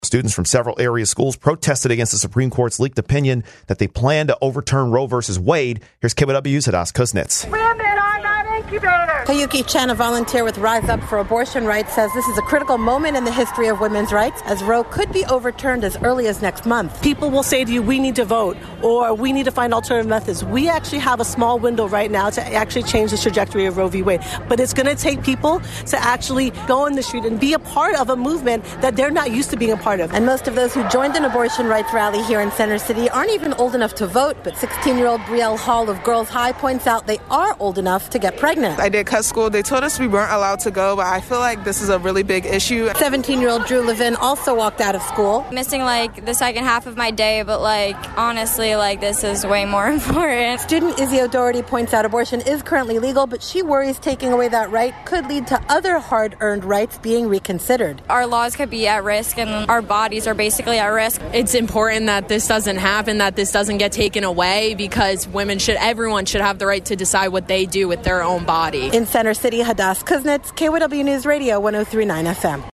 Students from several area schools protested against the Supreme Court's leaked opinion that they plan to overturn Roe versus Wade. Here's KYW's Hadas Kuznets. Women are not incubators. Kayuki Chen, a volunteer with Rise Up for Abortion Rights, says this is a critical moment in the history of women's rights, as Roe could be overturned as early as next month. People will say to you, we need to vote, or we need to find alternative methods. We actually have a small window right now to actually change the trajectory of Roe v. Wade. But it's going to take people to actually go in the street and be a part of a movement that they're not used to being a part of. And most of those who joined an abortion rights rally here in Center City aren't even old enough to vote, but 16-year-old Brielle Hall of Girls High points out they are old enough to get pregnant. I did cut school. They told us we weren't allowed to go, but I feel like this is a really big issue. 17-year-old Drew Levin also walked out of school. Missing the second half of my day, but honestly, this is way more important. Student Izzy O'Doherty points out abortion is currently legal, but she worries taking away that right could lead to other hard-earned rights being reconsidered. Our laws could be at risk and our bodies are basically at risk. It's important that this doesn't happen, that this doesn't get taken away, because everyone should have the right to decide what they do with their own body. In Center City, Hadas Kuznets, KYW News Radio 103.9 FM.